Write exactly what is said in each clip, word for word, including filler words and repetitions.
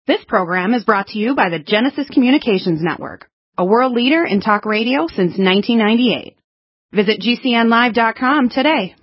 This program is brought to you by the Genesis Communications Network, a world leader in talk radio since nineteen ninety-eight. Visit G C N live dot com today.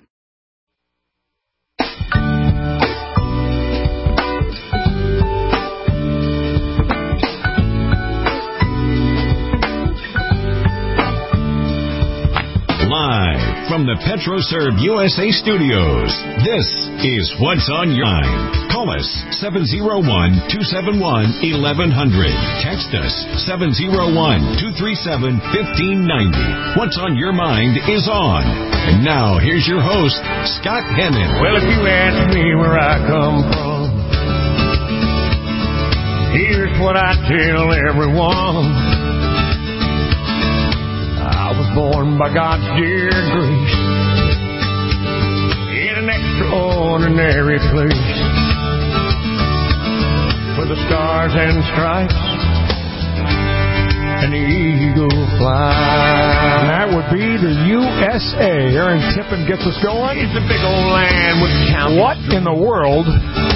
Live from the PetroServe U S A studios, this is What's on Your Mind. Call us seven oh one, two seven one, eleven hundred. Text us seven oh one, two three seven, one five nine oh. What's on Your Mind is on. And now, here's your host, Scott Hennon. Well, if you ask me where I come from, here's what I tell everyone. I was born by God's dear grace in an extraordinary place where the stars and stripes and the eagle fly. That would be the U S A. Aaron Tippin gets us going. It's a big old land with counties. What in the world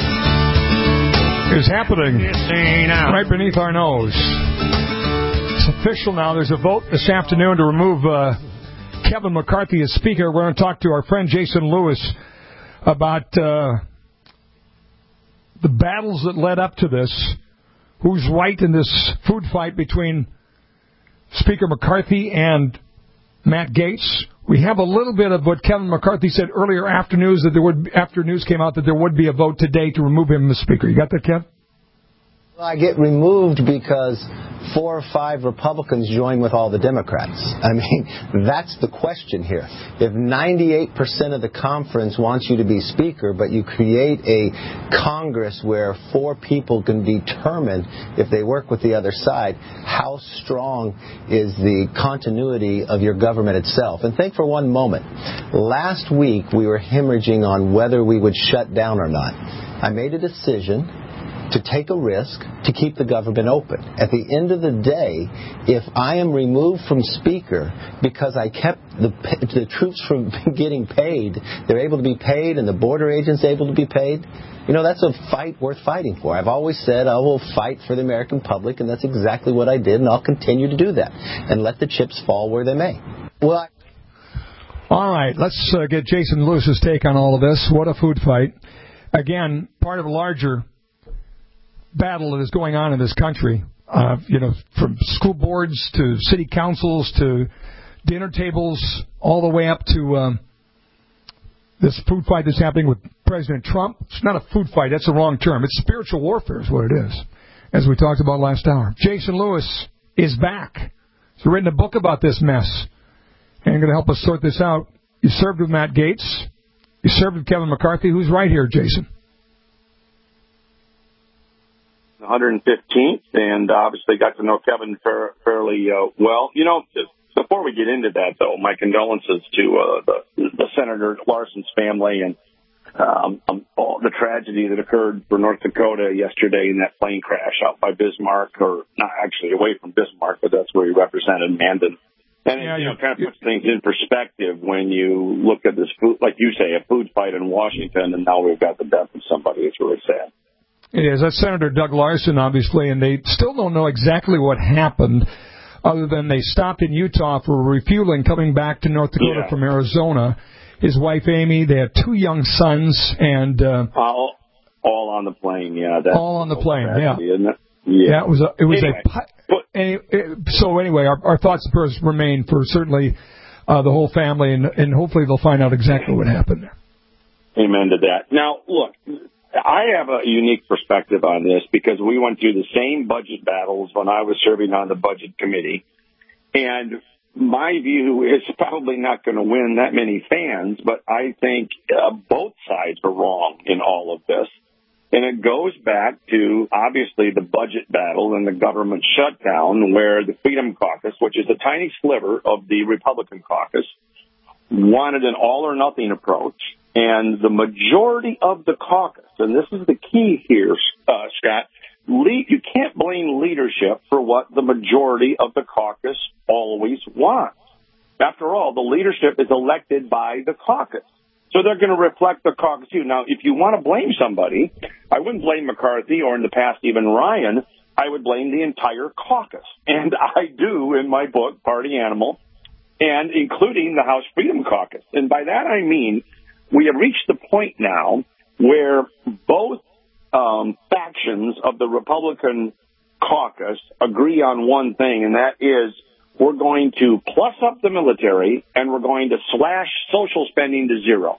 is happening right beneath our nose? It's official now. There's a vote this afternoon to remove uh, Kevin McCarthy as Speaker. We're going to talk to our friend Jason Lewis about uh, the battles that led up to this. Who's right in this food fight between Speaker McCarthy and Matt Gaetz? We have a little bit of what Kevin McCarthy said earlier after news that there would after news came out that there would be a vote today to remove him as Speaker. You got that, Kev? Well, I get removed because four or five Republicans join with all the Democrats. I mean, that's the question here. If ninety-eight percent of the conference wants you to be Speaker, but you create a Congress where four people can determine if they work with the other side, how strong is the continuity of your government itself? And think for one moment. Last week, we were hemorrhaging on whether we would shut down or not. I made a decision to take a risk to keep the government open. At the end of the day, if I am removed from Speaker because I kept the the troops from getting paid, they're able to be paid, and the border agents able to be paid, you know, that's a fight worth fighting for. I've always said I will fight for the American public, and that's exactly what I did, and I'll continue to do that, and let the chips fall where they may. Well, I- all right, let's uh, get Jason Lewis's take on all of this. What a food fight. Again, part of a larger battle that is going on in this country, uh, you know, from school boards to city councils to dinner tables, all the way up to um, this food fight that's happening with President Trump. It's not a food fight. That's the wrong term. It's spiritual warfare is what it is, as we talked about last hour. Jason Lewis is back. He's written a book about this mess, and you're going to help us sort this out. You served with Matt Gaetz. You served with Kevin McCarthy. Who's right here, Jason? one hundred fifteenth, and obviously got to know Kevin fairly uh, well. You know, before we get into that, though, my condolences to uh, the, the Senator Larson's family and um, um, all the tragedy that occurred for North Dakota yesterday in that plane crash out by Bismarck, or not actually away from Bismarck, but that's where he represented Mandan. And yeah, it you know, kind of puts things in perspective when you look at this, food, like you say, a food fight in Washington, and now we've got the death of somebody. It's really sad. It is. That's Senator Doug Larson, obviously, and they still don't know exactly what happened other than they stopped in Utah for refueling coming back to North Dakota yeah. from Arizona. His wife, Amy, they had two young sons, and... Uh, all, all on the plane, yeah. That's all on the plane, tragedy, yeah. Isn't it? Yeah. yeah, it was a... It was anyway, a but, so anyway, our, our thoughts and prayers remain for certainly uh, the whole family, and, and hopefully they'll find out exactly what happened there. Amen to that. Now, look... I have a unique perspective on this because we went through the same budget battles when I was serving on the budget committee. And my view is probably not going to win that many fans, but I think uh, both sides are wrong in all of this. And it goes back to, obviously, the budget battle and the government shutdown, where the Freedom Caucus, which is a tiny sliver of the Republican caucus, wanted an all-or-nothing approach. And the majority of the caucus, and this is the key here, uh, Scott, lead, you can't blame leadership for what the majority of the caucus always wants. After all, the leadership is elected by the caucus. So they're going to reflect the caucus too. Now, if you want to blame somebody, I wouldn't blame McCarthy or in the past even Ryan. I would blame the entire caucus. And I do in my book, Party Animal, and including the House Freedom Caucus. And by that I mean we have reached the point now where both um, factions of the Republican caucus agree on one thing, and that is we're going to plus up the military and we're going to slash social spending to zero.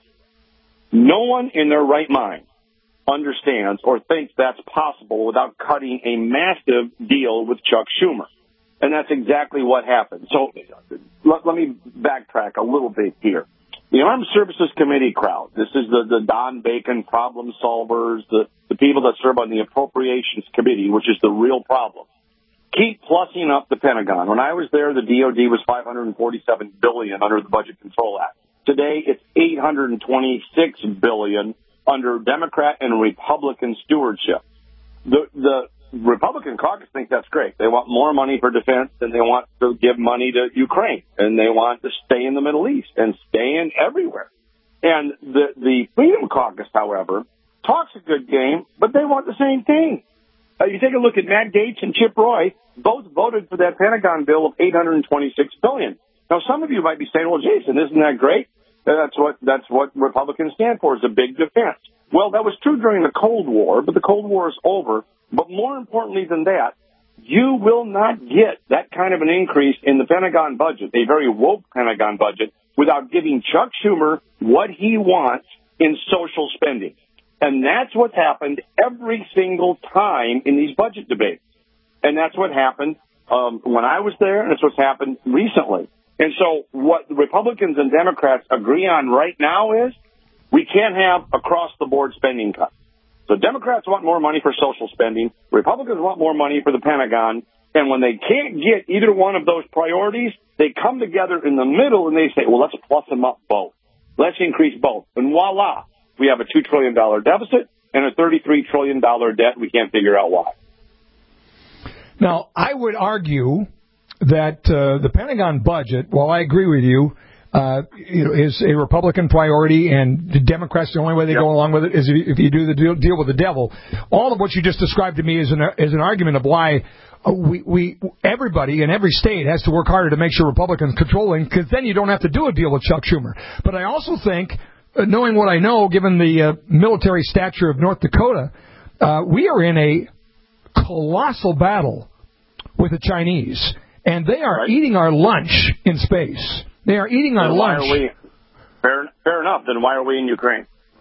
No one in their right mind understands or thinks that's possible without cutting a massive deal with Chuck Schumer. And that's exactly what happened. So let, let me backtrack a little bit here. The Armed Services Committee crowd, this is the, the Don Bacon problem solvers, the, the people that serve on the Appropriations Committee, which is the real problem, keep plussing up the Pentagon. When I was there, the D O D was five hundred forty-seven billion dollars under the Budget Control Act. Today, it's eight hundred twenty-six billion dollars under Democrat and Republican stewardship. The, the Republican caucus think that's great. They want more money for defense, and they want to give money to Ukraine, and they want to stay in the Middle East and stay in everywhere. And the, the Freedom Caucus, however, talks a good game, but they want the same thing. Uh, you take a look at Matt Gaetz and Chip Roy, both voted for that Pentagon bill of eight hundred twenty-six billion dollars. Now, some of you might be saying, well, Jason, isn't that great? That's what that's what Republicans stand for, is a big defense. Well, that was true during the Cold War, but the Cold War is over. But more importantly than that, you will not get that kind of an increase in the Pentagon budget, a very woke Pentagon budget, without giving Chuck Schumer what he wants in social spending. And that's what's happened every single time in these budget debates. And that's what happened um, when I was there, and that's what's happened recently. And so what the Republicans and Democrats agree on right now is we can't have across-the-board spending cuts. So Democrats want more money for social spending. Republicans want more money for the Pentagon. And when they can't get either one of those priorities, they come together in the middle and they say, well, let's plus them up both. Let's increase both. And voila, we have a two trillion dollars deficit and a thirty-three trillion dollars debt. We can't figure out why. Now, I would argue that uh, the Pentagon budget, while I agree with you, uh, you know, is a Republican priority, and the Democrats, the only way they yep. go along with it is if you do the deal, deal with the devil. All of what you just described to me is an, is an argument of why uh, we, we everybody in every state has to work harder to make sure Republicans controlling, because then you don't have to do a deal with Chuck Schumer. But I also think, uh, knowing what I know, given the uh, military stature of North Dakota, uh, we are in a colossal battle with the Chinese. And they are right. eating our lunch in space. They are eating our then why lunch. Are we, fair, fair enough. Then why are we in Ukraine?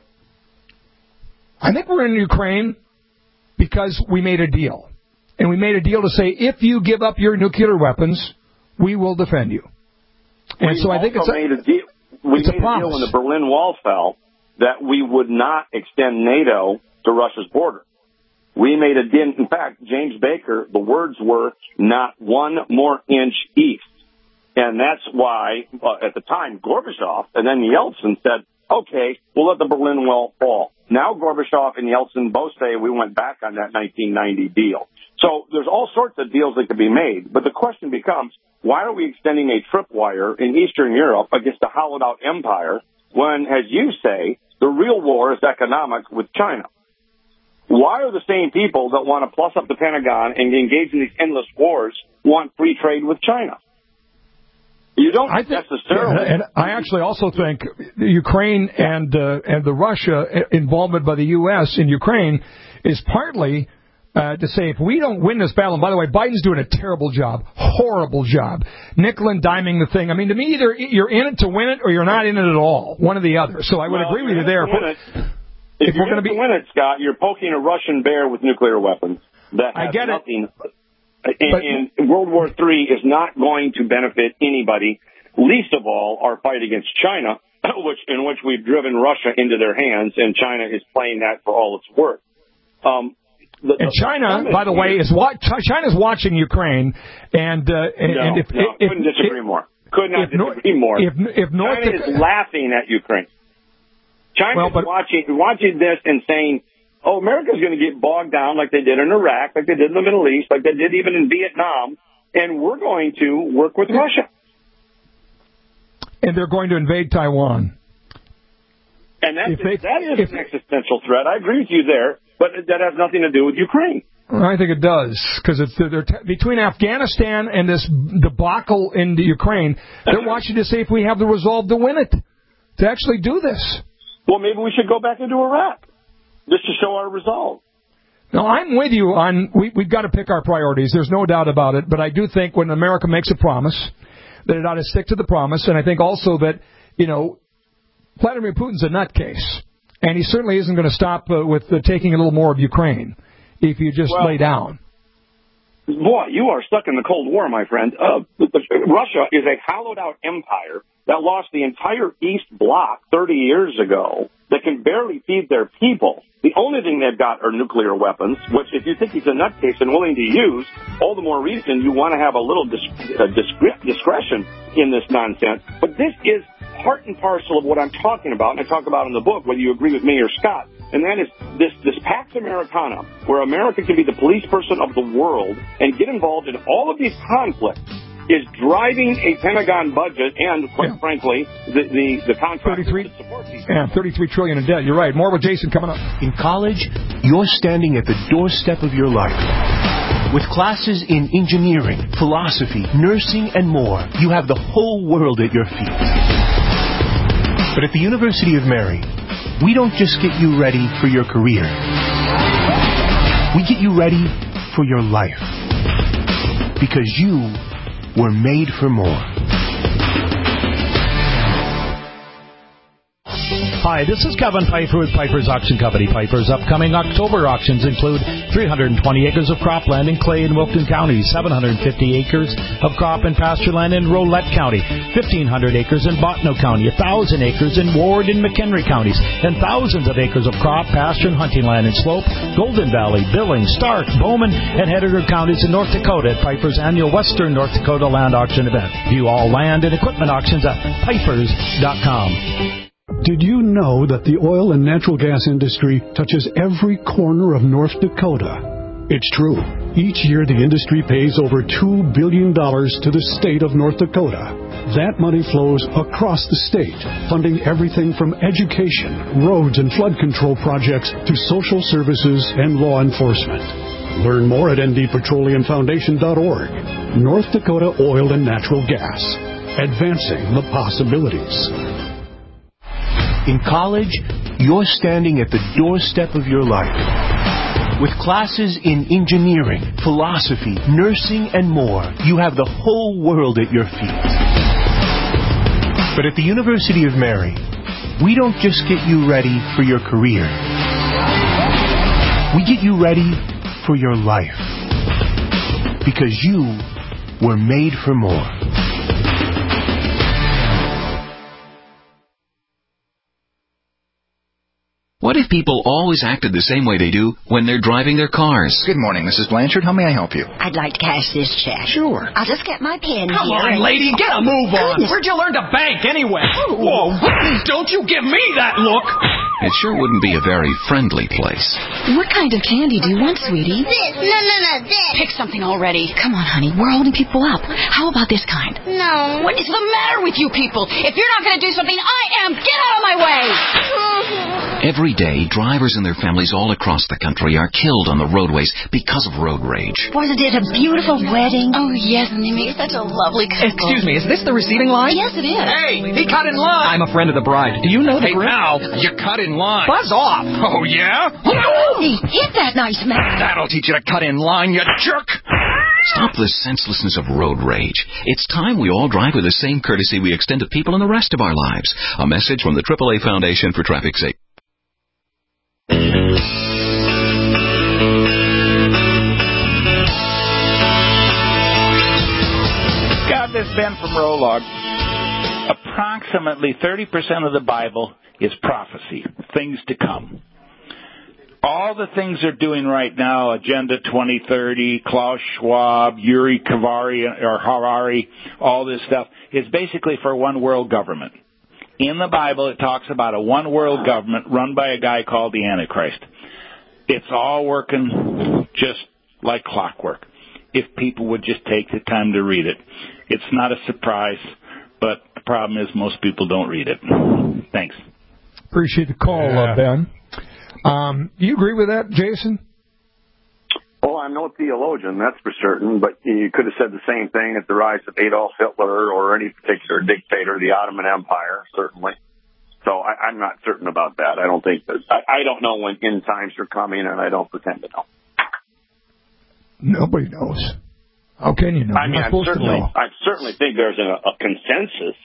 I think we're in Ukraine because we made a deal. And we made a deal to say, if you give up your nuclear weapons, we will defend you. And we so I think it's a, made a deal. We it's made a, a deal when the Berlin Wall fell that we would not extend NATO to Russia's border. We made a deal. In fact, James Baker, the words were, not one more inch east. And that's why, uh, at the time, Gorbachev and then Yeltsin said, okay, we'll let the Berlin Wall fall. Now Gorbachev and Yeltsin both say we went back on that nineteen ninety deal. So there's all sorts of deals that could be made. But the question becomes, why are we extending a tripwire in Eastern Europe against a hollowed-out empire when, as you say, the real war is economic with China? Why are the same people that want to plus up the Pentagon and engage in these endless wars want free trade with China? You don't I think, necessarily. And I actually also think Ukraine and uh, and the Russia involvement by the U S in Ukraine is partly uh, to say if we don't win this battle, and by the way, Biden's doing a terrible job, horrible job, nickel and diming the thing. I mean, to me, either you're in it to win it or you're not in it at all, one or the other. So I would well, agree with you there. If, if we're you're going to win it, Scott, you're poking a Russian bear with nuclear weapons. That has I get nothing. it. And, and World War Three is not going to benefit anybody, least of all our fight against China, which in which we've driven Russia into their hands, and China is playing that for all it's worth. Um, the, and the, China, the by the way, is wa- China's watching Ukraine, and uh, and, no, and if, no, if couldn't disagree if, more. Could not disagree if, more. If, if North China is laughing at Ukraine. China well, is but, watching watching this and saying, oh, America's going to get bogged down like they did in Iraq, like they did in the Middle East, like they did even in Vietnam, and we're going to work with Russia. And they're going to invade Taiwan. And that, if they, that is if, an existential threat. I agree with you there, but that has nothing to do with Ukraine. I think it does, because it's they're, they're, between Afghanistan and this debacle in the Ukraine, they're watching to see if we have the resolve to win it, to actually do this. Well, maybe we should go back into Iraq, just to show our resolve. No, I'm with you on we, we've got to pick our priorities. There's no doubt about it. But I do think when America makes a promise, that it ought to stick to the promise. And I think also that, you know, Vladimir Putin's a nutcase. And he certainly isn't going to stop uh, with uh, taking a little more of Ukraine if you just well, lay down. Boy, you are stuck in the Cold War, my friend. Uh, Russia is a hollowed-out empire that lost the entire East Bloc thirty years ago that can barely feed their people. The only thing they've got are nuclear weapons, which if you think he's a nutcase and willing to use, all the more reason you want to have a little dis- uh, discre- discretion in this nonsense. But this is part and parcel of what I'm talking about, and I talk about in the book, whether you agree with me or Scott, and that is this, this Pax Americana, where America can be the police person of the world and get involved in all of these conflicts, is driving a Pentagon budget and, quite yeah. frankly, the, the, the contractors that support these. Yeah, thirty-three trillion dollars in debt. You're right. More with Jason coming up. In college, you're standing at the doorstep of your life. With classes in engineering, philosophy, nursing, and more, you have the whole world at your feet. But at the University of Mary, we don't just get you ready for your career. We get you ready for your life. Because you were made for more. Hi, this is Kevin Piper with Piper's Auction Company. Piper's upcoming October auctions include three hundred twenty acres of cropland in Clay and Wilton counties, seven hundred fifty acres of crop and pasture land in Rolette County, fifteen hundred acres in Bottineau County, one thousand acres in Ward and McHenry counties, and thousands of acres of crop, pasture, and hunting land in Slope, Golden Valley, Billings, Stark, Bowman, and Heidegger counties in North Dakota at Piper's annual Western North Dakota Land Auction event. View all land and equipment auctions at pipers dot com. Did you know that the oil and natural gas industry touches every corner of North Dakota? It's true. Each year the industry pays over two billion dollars to the state of North Dakota. That money flows across the state, funding everything from education, roads and flood control projects to social services and law enforcement. Learn more at N D Petroleum Foundation dot org. North Dakota Oil and Natural Gas. Advancing the possibilities. In college, you're standing at the doorstep of your life. With classes in engineering, philosophy, nursing, and more, you have the whole world at your feet. But at the University of Mary, we don't just get you ready for your career. We get you ready for your life. Because you were made for more. What if people always acted the same way they do when they're driving their cars? Good morning, Missus Blanchard. How may I help you? I'd like to cash this check. Sure. I'll just get my pen Come here. on, lady, get a move on. Goodness. Where'd you learn to bank anyway? Oh. Whoa, don't you give me that look. It sure wouldn't be a very friendly place. What kind of candy do you want, sweetie? This. No, no, no, this. Pick something already. Come on, honey. We're holding people up. How about this kind? No. What is the matter with you people? If you're not going to do something, I am. Get out of my way. Every day, drivers and their families all across the country are killed on the roadways because of road rage. Wasn't it a beautiful wedding? Oh, yes, and they make such a lovely couple. Excuse me, is this the receiving line? Yes, it is. Hey, he cut in line. I'm a friend of the bride. Do you know the Hey, bride? now, you cut in line. Buzz off. Oh, yeah? Hey, hit that nice man. That'll teach you to cut in line, you jerk. Stop the senselessness of road rage. It's time we all drive with the same courtesy we extend to people in the rest of our lives. A message from the triple A Foundation for Traffic Safety. God, this is Ben from Rolog. Approximately thirty percent of the Bible is prophecy, things to come. All the things they're doing right now, Agenda twenty thirty, Klaus Schwab, Yuri Kavari or Harari, all this stuff, is basically for one world government. In the Bible, it talks about a one world government run by a guy called the Antichrist. It's all working just like clockwork, if people would just take the time to read it. It's not a surprise, but the problem is most people don't read it. Thanks. Appreciate the call, yeah. uh, Ben. Um, you agree with that, Jason? Well, I'm no theologian, that's for certain, but you could have said the same thing at the rise of Adolf Hitler or any particular dictator, the Ottoman Empire, certainly. So I, I'm not certain about that. I don't think that, I, I don't know when end times are coming, and I don't pretend to know. Nobody knows. How can you know? I mean, I certainly, I certainly think there's a, a consensus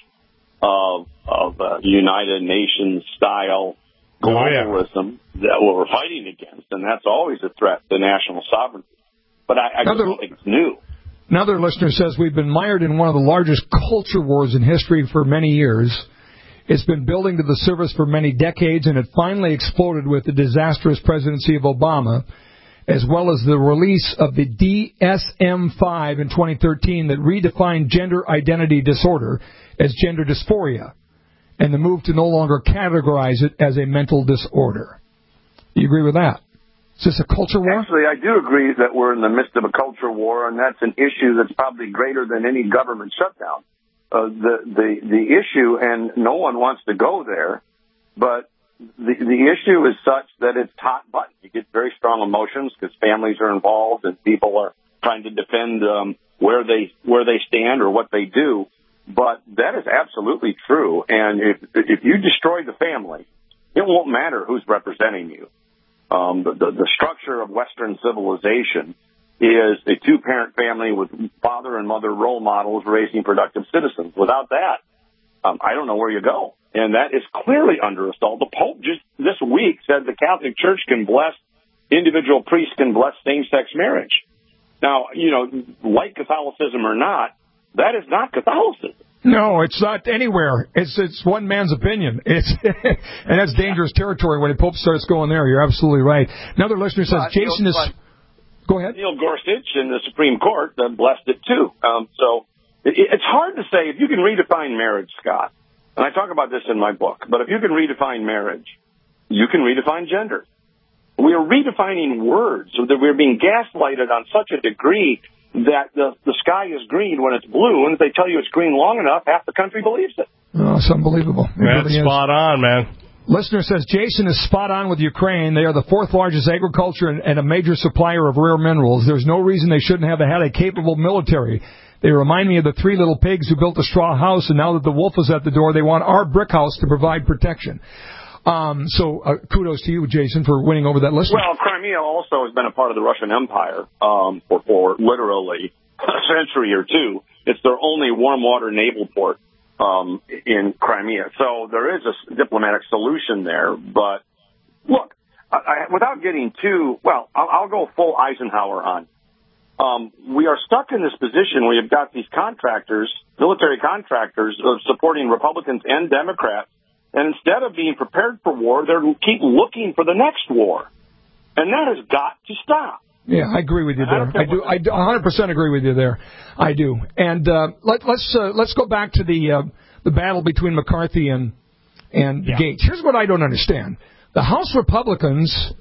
of of uh, United Nations style globalism oh, yeah. that we're fighting against, and that's always a threat to national sovereignty. But I, I just don't think it's new. Another listener says we've been mired in one of the largest culture wars in history for many years. It's been building to the surface for many decades, and it finally exploded with the disastrous presidency of Obama, as well as the release of the D S M five in twenty thirteen that redefined gender identity disorder as gender dysphoria, and the move to no longer categorize it as a mental disorder. You agree with that? Is this a culture war? Actually, I do agree that we're in the midst of a culture war, and that's an issue that's probably greater than any government shutdown. Uh, the, the, the issue, and no one wants to go there, but the, the issue is such that it's hot button. You get very strong emotions because families are involved and people are trying to defend um, where they where they stand or what they do. But that is absolutely true. And if if you destroy the family, it won't matter who's representing you. Um, the, the, the structure of Western civilization is a two-parent family with father and mother role models raising productive citizens. Without that, um, I don't know where you go. And that is clearly under assault. The Pope just this week said the Catholic Church can bless, individual priests can bless same-sex marriage. Now, you know, like Catholicism or not, that is not Catholicism. No, it's not anywhere. It's it's one man's opinion. It's and that's dangerous territory when the Pope starts going there. You're absolutely right. Another listener says, but, Jason you know, is... Go ahead. Neil Gorsuch in the Supreme Court uh, blessed it, too. Um, so it, it's hard to say if you can redefine marriage, Scott, and I talk about this in my book, but if you can redefine marriage, you can redefine gender. We are redefining words so that we're being gaslighted on such a degree that the, the sky is green when it's blue, and if they tell you it's green long enough, half the country believes it. Oh, it's unbelievable. It That's really spot on, man. Listener says, Jason is spot on with Ukraine. They are the fourth largest agriculture and, and a major supplier of rare minerals. There's no reason they shouldn't have had a capable military. They remind me of the three little pigs who built a straw house, and now that the wolf is at the door, they want our brick house to provide protection. Um, so uh, kudos to you, Jason, for winning over that listener. Well, Crimea also has been a part of the Russian Empire um, for, for literally a century or two. It's their only warm water naval port um, in Crimea. So there is a diplomatic solution there. But look, I, I, without getting too, well, I'll, I'll go full Eisenhower on. Um, we are stuck in this position where you've got these contractors, military contractors, of supporting Republicans and Democrats. And instead of being prepared for war, they keep looking for the next war. And that has got to stop. Yeah, I agree with you there. I, I do. I one hundred percent agree with you there. I do. And uh, let, let's uh, let's go back to the uh, the battle between McCarthy and and yeah. Gates. Here's what I don't understand: the House Republicans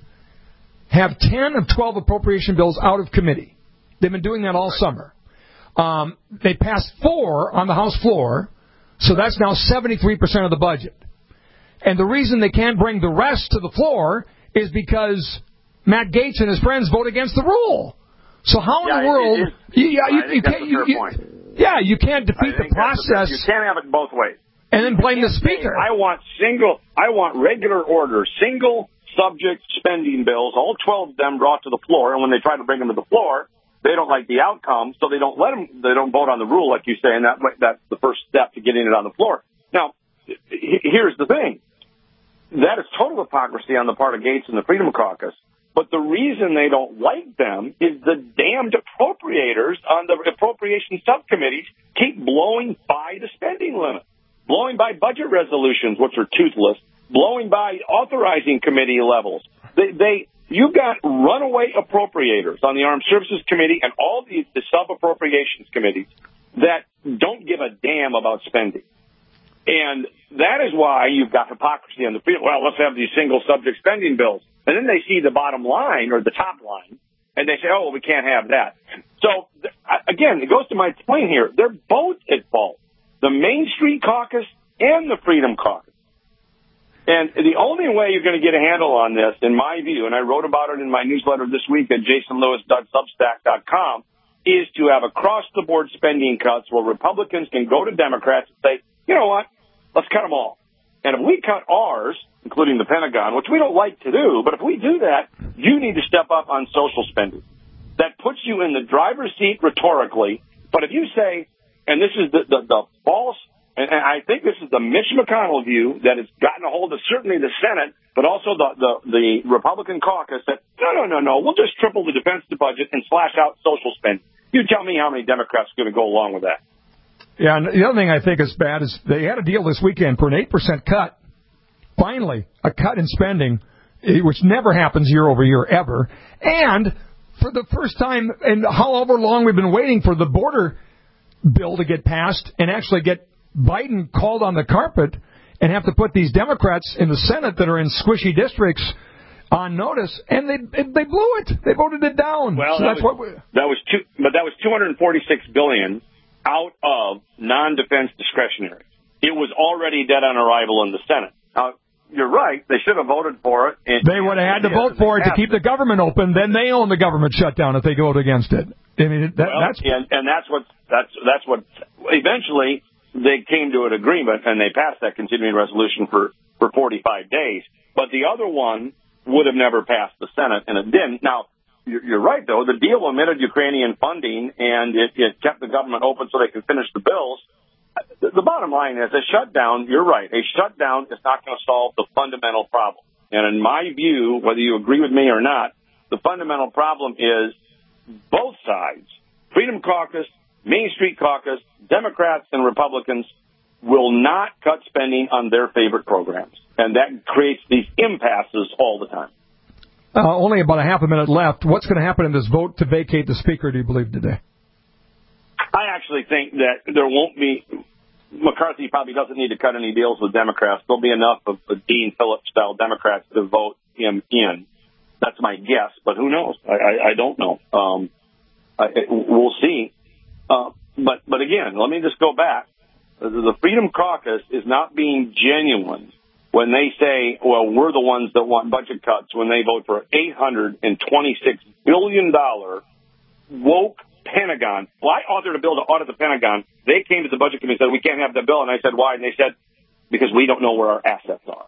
have ten of twelve appropriation bills out of committee. They've been doing that all right. summer. Um, they passed four on the House floor, so that's now seventy-three percent of the budget. And the reason they can't bring the rest to the floor is because Matt Gaetz and his friends vote against the rule. So how yeah, in the world? It, it, you, yeah, you, you that's can't. a You, fair you, point. Yeah, you can't defeat the process. You can't have it both ways. And then blame the speaker. I want single. I want regular order, single subject spending bills. All twelve of them brought to the floor, and when they try to bring them to the floor, they don't like the outcome, so they don't let them. They don't vote on the rule, like you say, and that that's the first step to getting it on the floor. Now, here's the thing. That is total hypocrisy on the part of Gates and the Freedom Caucus. But the reason they don't like them is the damned appropriators on the appropriation subcommittees keep blowing by the spending limit, blowing by budget resolutions, which are toothless, blowing by authorizing committee levels. They, they you've got runaway appropriators on the Armed Services Committee and all the, the sub-appropriations committees that don't give a damn about spending. And that is why you've got hypocrisy on the field. Well, let's have these single subject spending bills. And then they see the bottom line or the top line, and they say, oh, well, we can't have that. So, again, it goes to my point here. They're both at fault, the Main Street Caucus and the Freedom Caucus. And the only way you're going to get a handle on this, in my view, and I wrote about it in my newsletter this week at jason lewis dot substack dot com, is to have across-the-board spending cuts where Republicans can go to Democrats and say, you know what, let's cut them all. And if we cut ours, including the Pentagon, which we don't like to do, but if we do that, you need to step up on social spending. That puts you in the driver's seat rhetorically. But if you say, and this is the, the, the false, and, and I think this is the Mitch McConnell view that has gotten a hold of certainly the Senate, but also the, the, the Republican caucus, that no, no, no, no, we'll just triple the defense budget and slash out social spending. You tell me how many Democrats are going to go along with that. Yeah, and the other thing I think is bad is they had a deal this weekend for an eight percent cut. Finally, a cut in spending, which never happens year over year ever. And for the first time in however long we've been waiting for the border bill to get passed and actually get Biden called on the carpet and have to put these Democrats in the Senate that are in squishy districts on notice, and they they blew it. They voted it down. Well, so that, that's was, what we, that was two, but that was two hundred forty-six billion dollars out of non-defense discretionary. It was already dead on arrival in the Senate. Now, you're right. They should have voted for it. And, they would have had to vote for it to keep it. the government open. Then they own the government shutdown if they vote against it. I mean, that, well, that's and, and that's what that's that's what eventually they came to an agreement and they passed that continuing resolution for for forty-five days. But the other one would have never passed the Senate, and it didn't. Now, you're, you're right, though. The deal omitted Ukrainian funding, and it, it kept the government open so they could finish the bills. The, the bottom line is a shutdown, you're right, a shutdown is not going to solve the fundamental problem. And in my view, whether you agree with me or not, the fundamental problem is both sides, Freedom Caucus, Main Street Caucus, Democrats and Republicans, will not cut spending on their favorite programs. And that creates these impasses all the time. Uh, only about a half a minute left. What's going to happen in this vote to vacate the Speaker, do you believe, today? I actually think that there won't be – McCarthy probably doesn't need to cut any deals with Democrats. There'll be enough of the Dean Phillips-style Democrats to vote him in. That's my guess, but who knows? I, I, I don't know. Um, I, we'll see. Uh, but, but again, let me just go back. The Freedom Caucus is not being genuine when they say, well, we're the ones that want budget cuts, when they vote for an eight hundred twenty-six billion dollars woke Pentagon. Well, I authored a bill to audit the Pentagon. They came to the Budget Committee and said, we can't have the bill. And I said, why? And they said, because we don't know where our assets are.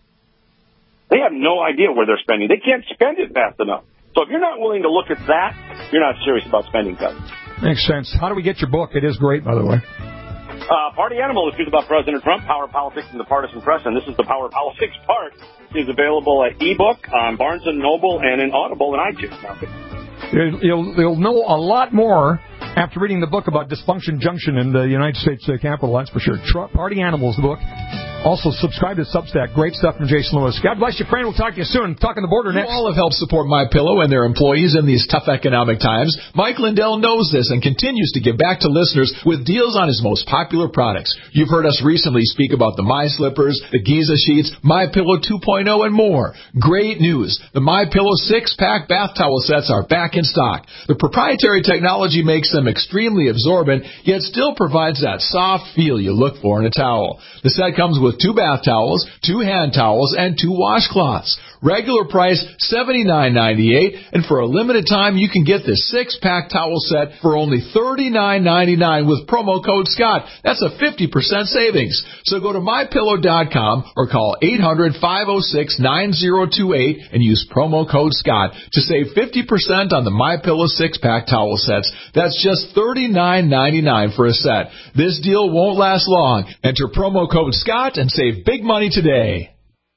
They have no idea where they're spending. They can't spend it fast enough. So if you're not willing to look at that, you're not serious about spending cuts. Makes sense. How do we get your book? It is great, by the way. Uh, Party Animal, the truth about President Trump, Power Politics and the Partisan Press, and this is the Power Politics part, is available at ebook on Barnes and Noble and in Audible and iTunes now. You'll, you'll know a lot more after reading the book about Dysfunction Junction in the United States uh, Capitol, that's for sure. Trump, Party Animals, the book. Also, subscribe to Substack. Great stuff from Jason Lewis. God bless you, friend. We'll talk to you soon. Talking the border you next. You all have helped support MyPillow and their employees in these tough economic times. Mike Lindell knows this and continues to give back to listeners with deals on his most popular products. You've heard us recently speak about the My Slippers, the Giza Sheets, MyPillow two point oh, and more. Great news. The MyPillow six-pack bath towel sets are back in stock. The proprietary technology makes them extremely absorbent, yet still provides that soft feel you look for in a towel. The set comes with two bath towels, two hand towels, and two washcloths. Regular price seventy-nine ninety-eight, and for a limited time you can get this six-pack towel set for only thirty-nine ninety-nine with promo code Scott. That's a fifty percent savings. So go to my pillow dot com or call eight hundred, five oh six, nine oh two eight and use promo code Scott to save fifty percent on the MyPillow six-pack towel sets. That's just thirty-nine ninety-nine for a set. This deal won't last long. Enter promo code Scott and save big money today.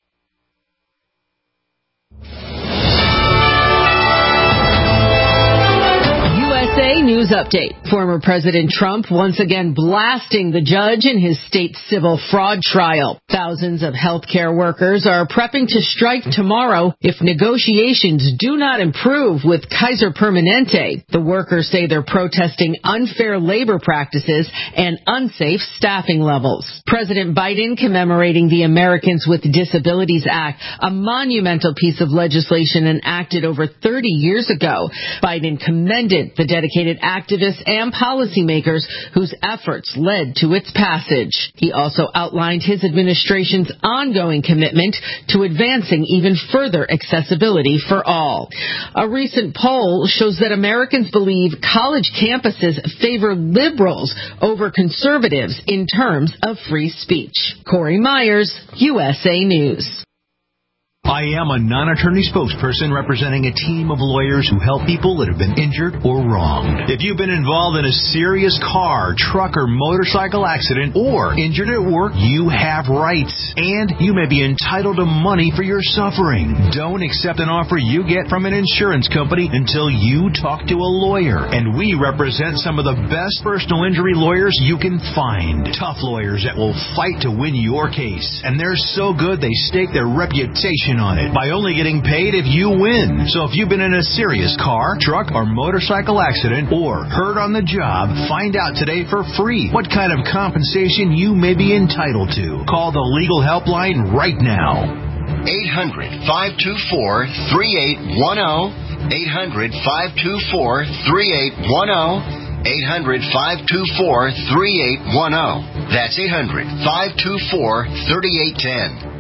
News update. Former President Trump once again blasting the judge in his state civil fraud trial. Thousands of healthcare workers are prepping to strike tomorrow if negotiations do not improve with Kaiser Permanente. The workers say they're protesting unfair labor practices and unsafe staffing levels. President Biden commemorating the Americans with Disabilities Act, a monumental piece of legislation enacted over thirty years ago. Biden commended the dedication dedicated activists and policymakers whose efforts led to its passage. He also outlined his administration's ongoing commitment to advancing even further accessibility for all. A recent poll shows that Americans believe college campuses favor liberals over conservatives in terms of free speech. Corey Myers, U S A News. I am a non-attorney spokesperson representing a team of lawyers who help people that have been injured or wronged. If you've been involved in a serious car, truck, or motorcycle accident or injured at work, you have rights, and you may be entitled to money for your suffering. Don't accept an offer you get from an insurance company until you talk to a lawyer, and we represent some of the best personal injury lawyers you can find. Tough lawyers that will fight to win your case, and they're so good they stake their reputation on it by only getting paid if you win. So if you've been in a serious car, truck, or motorcycle accident or hurt on the job, find out today for free what kind of compensation you may be entitled to. Call the legal helpline right now. eight hundred, five two four, three eight one zero. eight hundred, five two four, three eight one zero. eight hundred, five two four, three eight one zero. That's eight hundred, five two four, three eight one zero.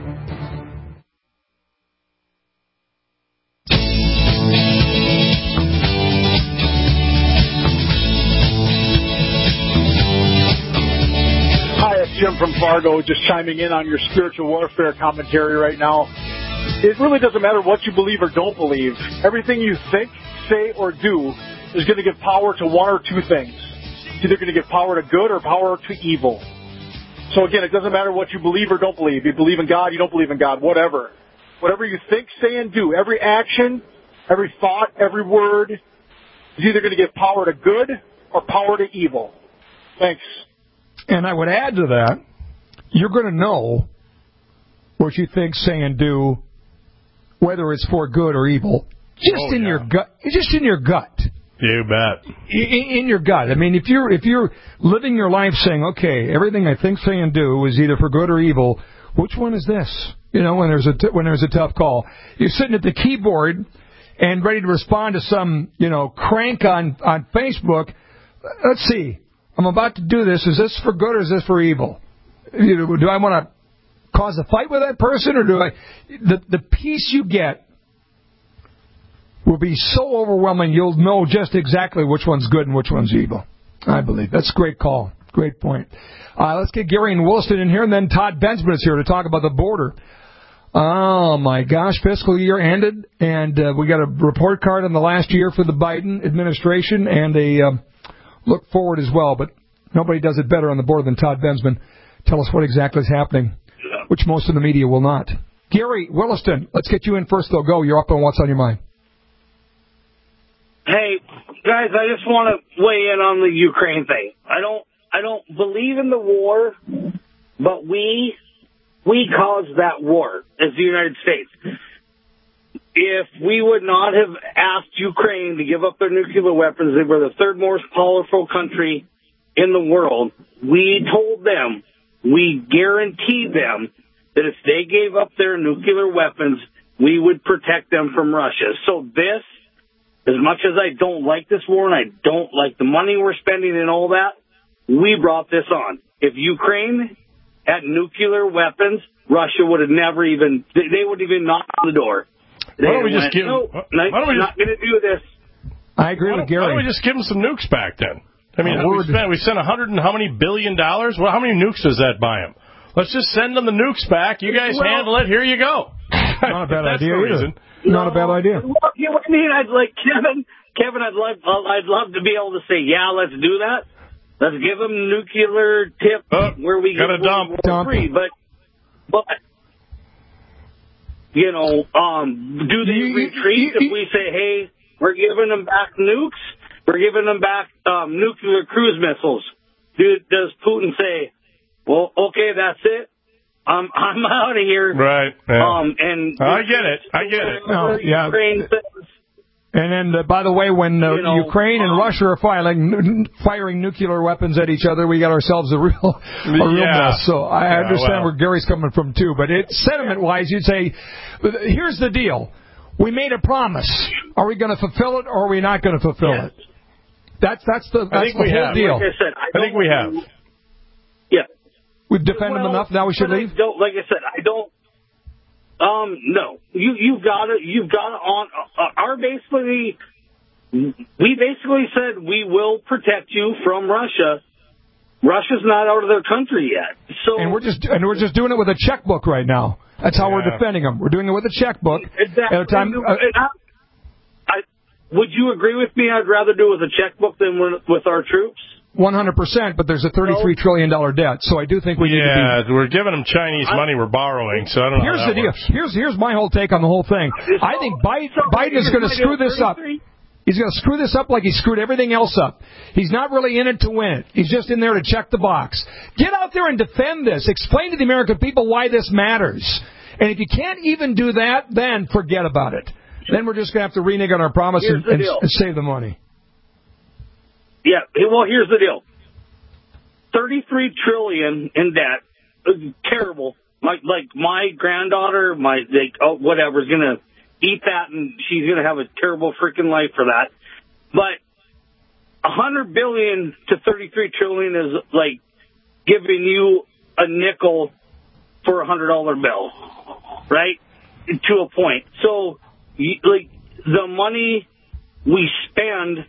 Jim from Fargo, just chiming in on your spiritual warfare commentary right now. It really doesn't matter what you believe or don't believe. Everything you think, say, or do is going to give power to one or two things. It's either going to give power to good or power to evil. So again, it doesn't matter what you believe or don't believe. You believe in God, you don't believe in God, whatever. Whatever you think, say, and do, every action, every thought, every word is either going to give power to good or power to evil. Thanks. And I would add to that, you're going to know what you think, say, and do, whether it's for good or evil, just oh, in yeah. your gut. Just in your gut. You bet. In, in your gut. I mean, if you're if you're living your life saying, okay, everything I think, say, and do is either for good or evil, which one is this? You know, when there's a t- when there's a tough call, you're sitting at the keyboard and ready to respond to some, you know, crank on on Facebook. Let's see. I'm about to do this. Is this for good or is this for evil? Do I want to cause a fight with that person, or do I? The the peace you get will be so overwhelming. You'll know just exactly which one's good and which one's evil. I believe that's a great call. Great point. Uh, let's get Gary and Williston in here, and then Todd Bensman is here to talk about the border. Oh my gosh, fiscal year ended, and uh, we got a report card on the last year for the Biden administration, and a uh, look forward as well, but nobody does it better on the border than Todd Bensman. Tell us what exactly is happening, which most of the media will not. Gary, Williston, let's get you in first, though. Go. You're up on what's on your mind. Hey, guys, I just want to weigh in on the Ukraine thing. I don't I don't believe in the war, but we we caused that war as the United States. If we would not have asked Ukraine to give up their nuclear weapons, they were the third most powerful country in the world. We told them, we guaranteed them that if they gave up their nuclear weapons, we would protect them from Russia. So this, as much as I don't like this war and I don't like the money we're spending and all that, we brought this on. If Ukraine had nuclear weapons, Russia would have never even, they would even knock on the door. They why don't we just went, give? no, why don't we not just, going to do this. I agree with Gary. Why don't we just give them some nukes back then? I mean, oh, we spent we sent a hundred and how many billion dollars? Well, how many nukes does that buy them? Let's just send them the nukes back. You guys well, handle it. Here you go. Not a bad That's idea the either. reason. Not no, a bad idea. Well, you know what I mean? I'd like Kevin. Kevin, I'd love, I'd love to be able to say, yeah, let's do that. Let's give them nuclear tip oh, where we got get a dump. dump. free. But, but, you know, um, do they you, retreat you, you, if we say, hey, we're giving them back nukes? We're giving them back um, nuclear cruise missiles. Do, does Putin say, well, okay, that's it. I'm I'm out of here. Right. Yeah. Um, and I get it. I get it. No, yeah. Ukraine says, and then, uh, by the way, when uh, you know, Ukraine and um, Russia are firing, firing nuclear weapons at each other, we got ourselves a real, a real yeah. mess. So I yeah, understand well. where Gary's coming from, too. But it, sentiment-wise, you'd say, here's the deal. We made a promise. Are we going to fulfill it or are we not going to fulfill yes. it? That's that's the that's I think the we whole have. deal. Like I said, I, I think we have. Yeah. We've defended well, them enough. Now we should but leave. I don't, like I said, I don't. Um, no, you you've got it. You've got it on. Uh, our basically, we basically said we will protect you from Russia. Russia's not out of their country yet. So and we're just and we're just doing it with a checkbook right now. That's how yeah. we're defending them. We're doing it with a checkbook. Exactly. At a time, uh, and I, I, would you agree with me? I'd rather do it with a checkbook than with, with our troops. One hundred percent. But there's a thirty-three trillion dollar debt, so I do think we yeah, need to be. we're giving them Chinese money. We're borrowing, so I don't know. Here's how the that deal. works. Here's here's my whole take on the whole thing. I think Biden, so Biden is going to screw this up. He's going to screw this up like he screwed everything else up. He's not really in it to win it. He's just in there to check the box. Get out there and defend this. Explain to the American people why this matters. And if you can't even do that, then forget about it. Then we're just going to have to renege on our promise and, and, and save the money. Yeah, well, here's the deal. thirty-three trillion dollars in debt. Terrible. Like, like my granddaughter, my, like, oh, whatever, is going to eat that, and she's going to have a terrible freaking life for that. But one hundred billion dollars to thirty-three trillion dollars is like giving you a nickel for a one hundred dollar bill, right? To a point. So, like, the money we spend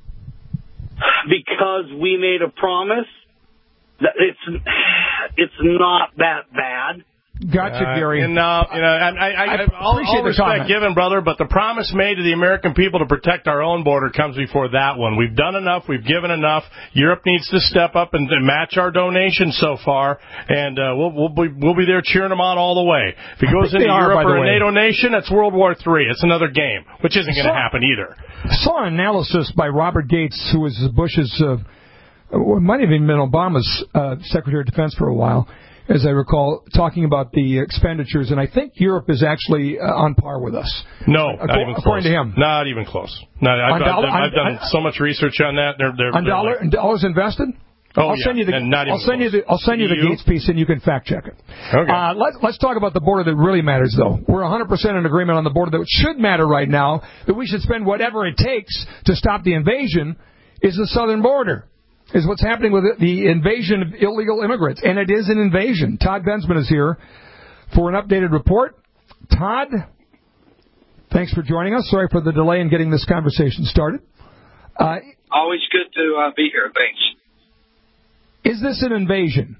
because we made a promise, it's it's not that bad. Gotcha, uh, Gary. And, uh, you know, I, I, I, I all, all respect given, brother, but the promise made to the American people to protect our own border comes before that one. We've done enough. We've given enough. Europe needs to step up and, and match our donations so far, and uh, we'll, we'll, be, we'll be there cheering them on all the way. If he goes into are, Europe or a way. NATO nation, that's World War Three. It's another game, which isn't going to happen either. I saw an analysis by Robert Gates, who was Bush's, uh, well, might have even been Obama's uh, Secretary of Defense for a while, as I recall, talking about the expenditures, and I think Europe is actually uh, on par with us. No, according, not even close. According to him. Not even close. Not, I've, dollar, I've, I've done on, so much research on that. They're, they're, on they're dollar, like, dollars invested? Oh, I'll yeah, send you the, and not even I'll send close. you the, I'll send you the you? Gates piece, and you can fact check it. Okay. Uh, let's, let's talk about the border that really matters, though. We're one hundred percent in agreement on the border that should matter right now, that we should spend whatever it takes to stop the invasion, is the southern border. Is what's happening with the invasion of illegal immigrants. And it is an invasion. Todd Bensman is here for an updated report. Todd, thanks for joining us. Sorry for the delay in getting this conversation started. Uh, Always good to uh, be here. Thanks. Is this an invasion?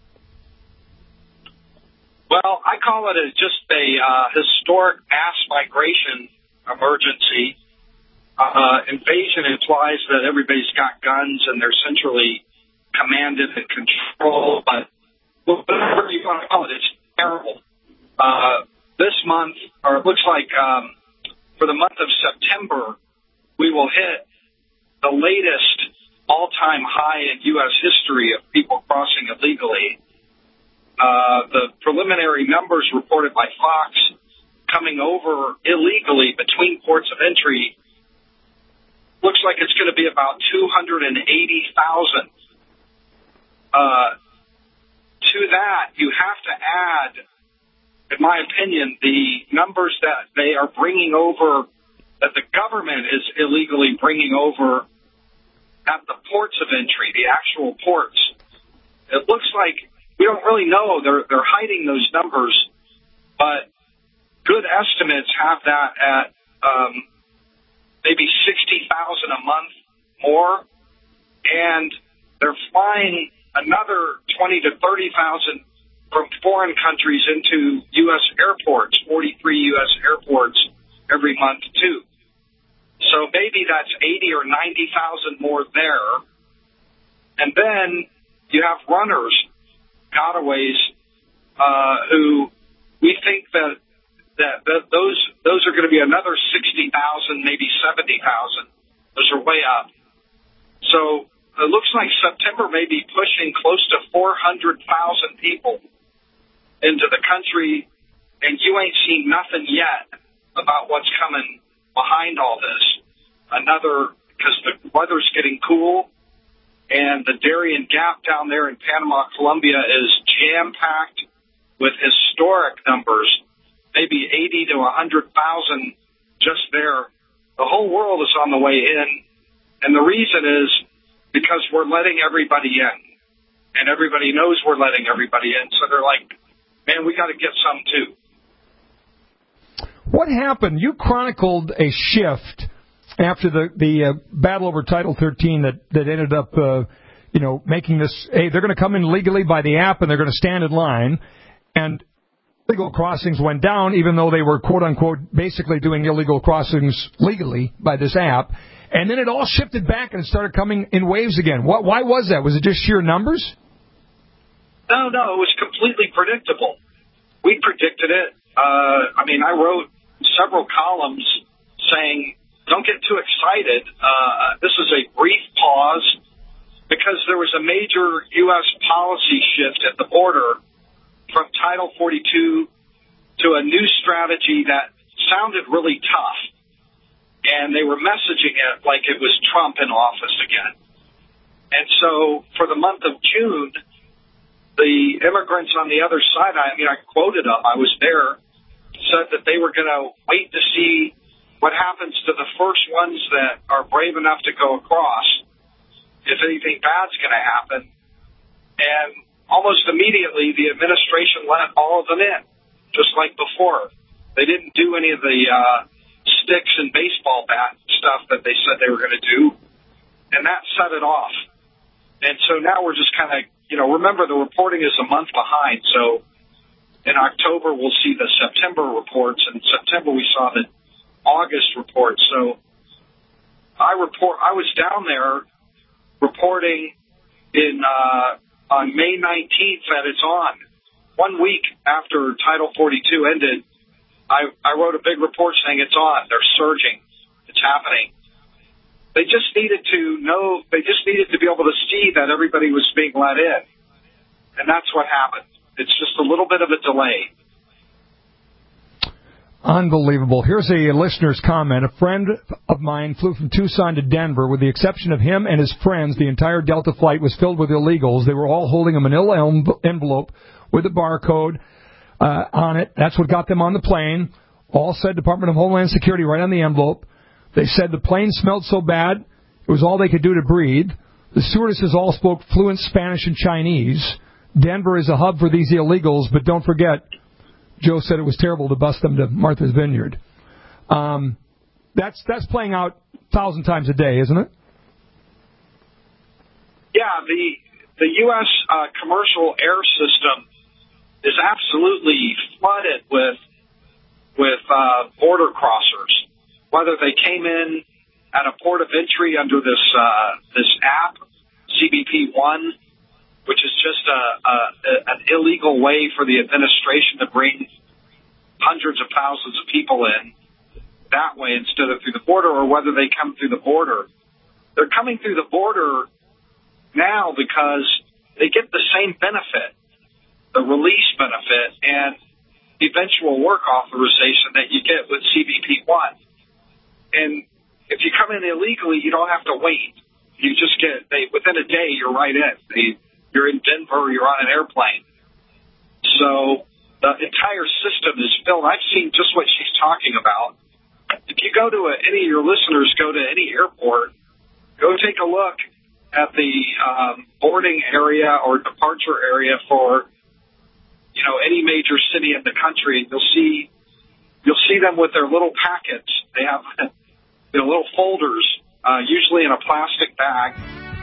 Well, I call it a, just a uh, historic mass migration emergency. Uh, invasion implies that everybody's got guns and they're centrally commanded and controlled, but whatever you want to call it, it's terrible. Uh, this month, or it looks like um, for the month of September, we will hit the latest all-time high in U S history of people crossing illegally. Uh, the preliminary numbers reported by Fox coming over illegally between ports of entry looks like it's going to be about two hundred eighty thousand. Uh, to that, you have to add, in my opinion, the numbers that they are bringing over, that the government is illegally bringing over at the ports of entry, the actual ports. It looks like we don't really know. They're, they're hiding those numbers, but good estimates have that at um, maybe sixty thousand a month more, and they're flying another twenty to thirty thousand from foreign countries into U S airports, forty-three U S airports every month too. So maybe that's eighty or ninety thousand more there. And then you have runners, gotaways, uh, who we think that That, that those those are going to be another sixty thousand, maybe seventy thousand. Those are way up. So it looks like September may be pushing close to four hundred thousand people into the country, and you ain't seen nothing yet about what's coming behind all this. Another, because the weather's getting cool, and the Darien Gap down there in Panama, Colombia is jam-packed with historic numbers. Maybe eighty to one hundred thousand just there. The whole world is on the way in, And the reason is because we're letting everybody in. And everybody knows we're letting everybody in. So they're like, man, we got to get some too. What happened? You chronicled a shift after the, the uh, battle over Title thirteen that, that ended up, uh, you know, making this, hey, they're going to come in legally by the app and they're going to stand in line. And illegal crossings went down, even though they were, quote unquote, basically doing illegal crossings legally by this app. And then it all shifted back and it started coming in waves again. What, why was that? Was it just sheer numbers? No, no, it was completely predictable. We predicted it. Uh, I mean, I wrote several columns saying, don't get too excited. Uh, this is a brief pause because there was a major U S policy shift at the border from Title forty-two to a new strategy that sounded really tough. And they were messaging it like it was Trump in office again. And so for the month of June, the immigrants on the other side, I mean, I quoted them, I was there, said that they were going to wait to see what happens to the first ones that are brave enough to go across, if anything bad's going to happen. And almost immediately, the administration let all of them in, just like before. They didn't do any of the uh, sticks and baseball bat stuff that they said they were going to do, and that set it off. And so now we're just kind of, you know, remember the reporting is a month behind, so in October we'll see the September reports, and in September we saw the August report. So I report, I was down there reporting in uh, on May nineteenth that it's on. One week after Title forty-two ended, I, I wrote a big report saying it's on. They're surging. It's happening. They just needed to know, they just needed to be able to see that everybody was being let in. And that's what happened. It's just a little bit of a delay. Unbelievable. Here's a listener's comment. A friend of mine flew from Tucson to Denver. With the exception of him and his friends, the entire Delta flight was filled with illegals. They were all holding a manila envelope with a barcode uh, on it. That's what got them on the plane. All said Department of Homeland Security right on the envelope. They said the plane smelled so bad, it was all they could do to breathe. The stewardesses all spoke fluent Spanish and Chinese. Denver is a hub for these illegals, but don't forget, Joe said it was terrible to bust them to Martha's Vineyard. Um, that's that's playing out a thousand times a day, isn't it? Yeah, the the U S uh, commercial air system is absolutely flooded with with uh, border crossers. Whether they came in at a port of entry under this uh, this app, C B P one, which is just a, a, an illegal way for the administration to bring hundreds of thousands of people in that way instead of through the border, or whether they come through the border. They're coming through the border now because they get the same benefit, the release benefit, and eventual work authorization that you get with C B P one. And if you come in illegally, you don't have to wait. You just get, they, within a day, you're right in. They, you're in Denver, you're on an airplane. So the entire system is filled. I've seen just what she's talking about. If you go to a, any of your listeners go to any airport, go take a look at the um, boarding area or departure area for, you know, any major city in the country. You'll see, you'll see them with their little packets. They have, you know, little folders, uh, usually in a plastic bag.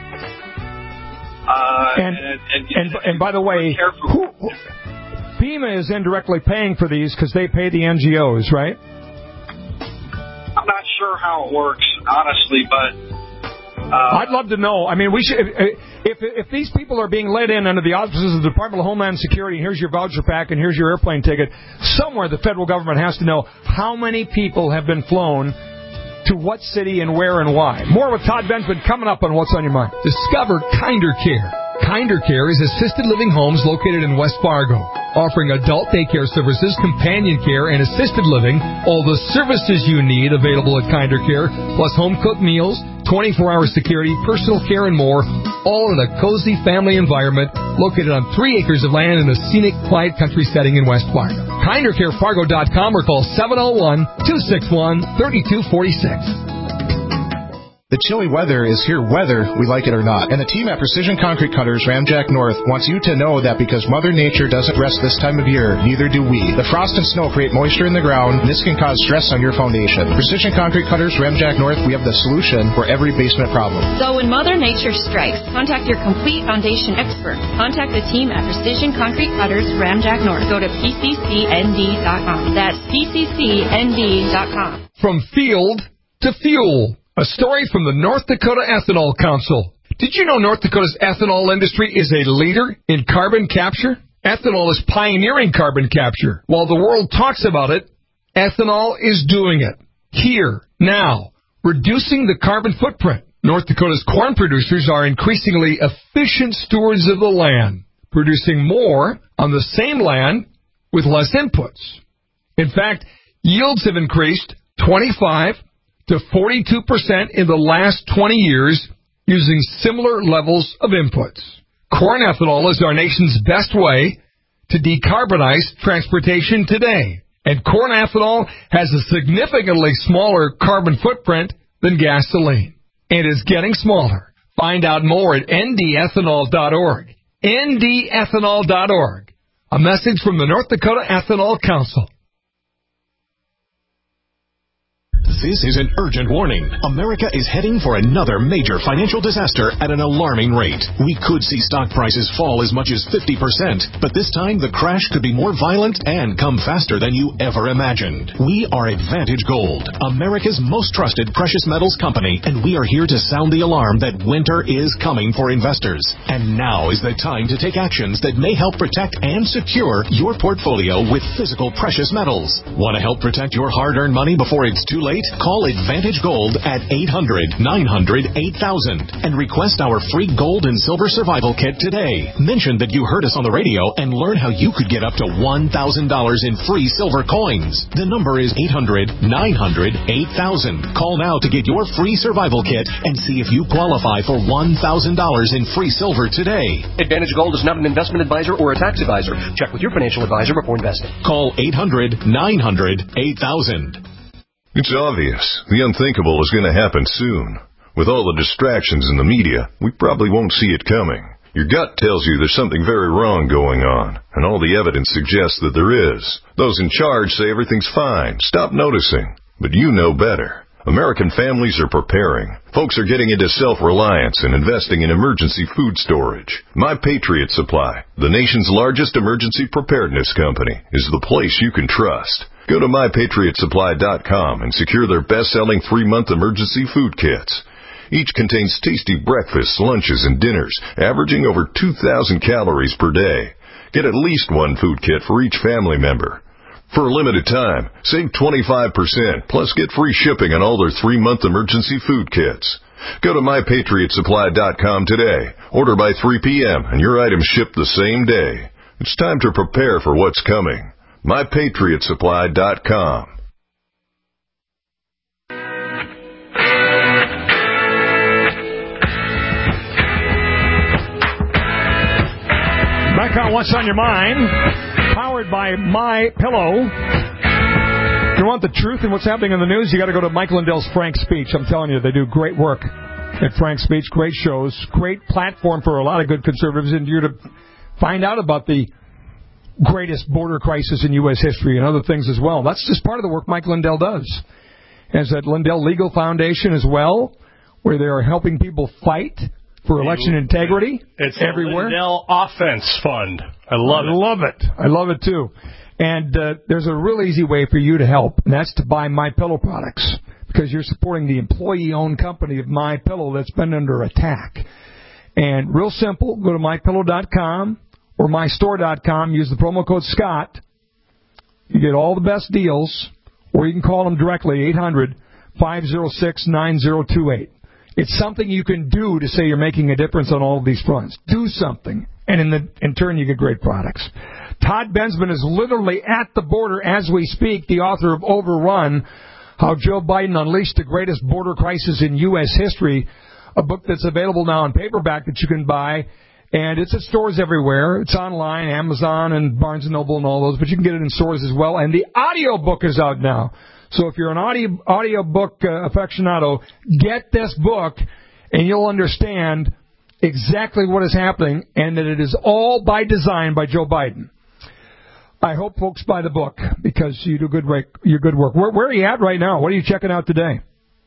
Uh, and, and, and, and, and by the way, who, who, FEMA is indirectly paying for these because they pay the N G Os, right? I'm not sure how it works, honestly, but uh, I'd love to know. I mean, we should. If, if if these people are being let in under the auspices of the Department of Homeland Security, and here's your voucher pack, and here's your airplane ticket, somewhere the federal government has to know how many people have been flown to what city and where and why. More with Todd Benjamin coming up on What's on Your Mind. Discover Kinder Care. Kinder Care is assisted living homes located in West Fargo, offering adult daycare services, companion care, and assisted living. All the services you need available at Kinder Care, plus home-cooked meals, twenty-four hour security, personal care, and more, all in a cozy family environment located on three acres of land in a scenic, quiet country setting in West Fargo. kinder care fargo dot com or call seven oh one, two six one, three two four six. The chilly weather is here whether we like it or not. And the team at Precision Concrete Cutters Ramjack North wants you to know that because Mother Nature doesn't rest this time of year, neither do we. The frost and snow create moisture in the ground, and this can cause stress on your foundation. Precision Concrete Cutters Ramjack North, we have the solution for every basement problem. So when Mother Nature strikes, contact your complete foundation expert. Contact the team at Precision Concrete Cutters Ramjack North. Go to P C C N D dot com. That's P C C N D dot com. From field to fuel. A story from the North Dakota Ethanol Council. Did you know North Dakota's ethanol industry is a leader in carbon capture? Ethanol is pioneering carbon capture. While the world talks about it, ethanol is doing it. Here, now, reducing the carbon footprint. North Dakota's corn producers are increasingly efficient stewards of the land, producing more on the same land with less inputs. In fact, yields have increased twenty-five to forty-two percent in the last twenty years using similar levels of inputs. Corn ethanol is our nation's best way to decarbonize transportation today. And corn ethanol has a significantly smaller carbon footprint than gasoline. And is getting smaller. Find out more at N D ethanol dot org. N D ethanol dot org. A message from the North Dakota Ethanol Council. This is an urgent warning. America is heading for another major financial disaster at an alarming rate. We could see stock prices fall as much as fifty percent, but this time the crash could be more violent and come faster than you ever imagined. We are Advantage Gold, America's most trusted precious metals company, and we are here to sound the alarm that winter is coming for investors. And now is the time to take actions that may help protect and secure your portfolio with physical precious metals. Want to help protect your hard-earned money before it's too late? Call Advantage Gold at eight hundred, nine hundred, eight thousand and request our free gold and silver survival kit today. Mention that you heard us on the radio and learn how you could get up to one thousand dollars in free silver coins. The number is eight hundred, nine hundred, eight thousand. Call now to get your free survival kit and see if you qualify for one thousand dollars in free silver today. Advantage Gold is not an investment advisor or a tax advisor. Check with your financial advisor before investing. Call eight hundred, nine hundred, eight thousand. It's obvious. The unthinkable is going to happen soon. With all the distractions in the media, we probably won't see it coming. Your gut tells you there's something very wrong going on, and all the evidence suggests that there is. Those in charge say everything's fine. Stop noticing. But you know better. American families are preparing. Folks are getting into self-reliance and investing in emergency food storage. My Patriot Supply, the nation's largest emergency preparedness company, is the place you can trust. Go to my patriot supply dot com and secure their best-selling three-month emergency food kits. Each contains tasty breakfasts, lunches, and dinners, averaging over two thousand calories per day. Get at least one food kit for each family member. For a limited time, save twenty-five percent, plus get free shipping on all their three-month emergency food kits. Go to my patriot supply dot com today. Order by three p.m. and your items ship the same day. It's time to prepare for what's coming. my patriot supply dot com. Back on What's on Your Mind, powered by My Pillow. If you want the truth and what's happening in the news, you got to go to Mike Lindell's Frank Speech. I'm telling you, they do great work at Frank Speech, great shows, great platform for a lot of good conservatives, and you're to find out about the greatest border crisis in U S history and other things as well. That's just part of the work Mike Lindell does. There's that Lindell Legal Foundation as well, where they are helping people fight for election integrity. It's everywhere. The Lindell Offense Fund. I love I it. love it. I love it too. And uh, there's a real easy way for you to help, and that's to buy My Pillow products, because you're supporting the employee-owned company of My Pillow that's been under attack. And real simple, go to my pillow dot com or my store dot com, use the promo code Scott. You get all the best deals, or you can call them directly, eight hundred, five oh six, nine oh two eight. It's something you can do to say you're making a difference on all of these fronts. Do something, and in, the, in turn you get great products. Todd Bensman is literally at the border as we speak, the author of Overrun, How Joe Biden Unleashed the Greatest Border Crisis in U S History, a book that's available now in paperback that you can buy. And it's at stores everywhere. It's online, Amazon and Barnes and Noble and all those, but you can get it in stores as well. And the audio book is out now. So if you're an audio audiobook uh, aficionado, get this book, and you'll understand exactly what is happening, and that it is all by design by Joe Biden. I hope folks buy the book because you do good work. Your good work. Where, where are you at right now? What are you checking out today?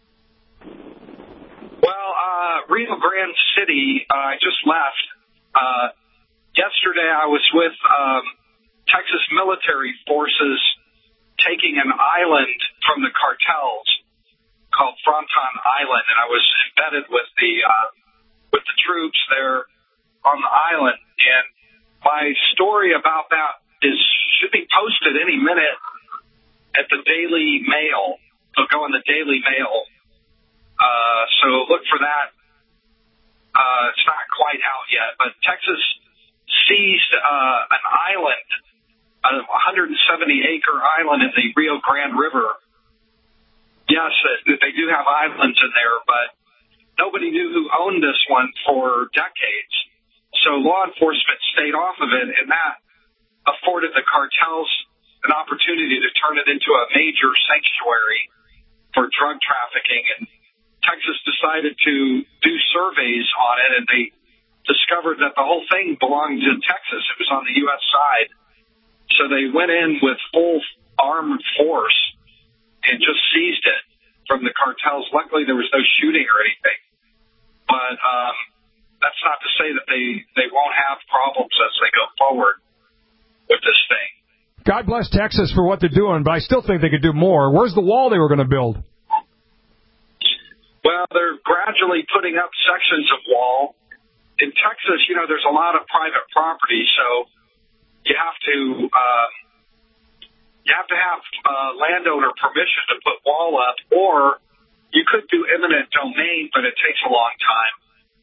Well, uh, Rio Grande City. Uh, I just left. Uh, yesterday, I was with um, Texas military forces taking an island from the cartels called Fronton Island, and I was embedded with the uh, with the troops there on the island. And my story about that is should be posted any minute at the Daily Mail. It'll go in the Daily Mail. Uh, so look for that. Uh, it's not quite out yet, but Texas seized uh, an island, a one hundred seventy acre island in the Rio Grande River. Yes, they do have islands in there, but nobody knew who owned this one for decades. So law enforcement stayed off of it, and that afforded the cartels an opportunity to turn it into a major sanctuary for drug trafficking. And Texas decided to do surveys on it, and they discovered that the whole thing belonged to Texas. It was on the U S side. So they went in with full armed force and just seized it from the cartels. Luckily, there was no shooting or anything. But um, that's not to say that they, they won't have problems as they go forward with this thing. God bless Texas for what they're doing, but I still think they could do more. Where's the wall they were going to build? Well, they're gradually putting up sections of wall. In Texas, you know, there's a lot of private property, so you have to uh, you have to have uh, landowner permission to put wall up, or you could do eminent domain, but it takes a long time.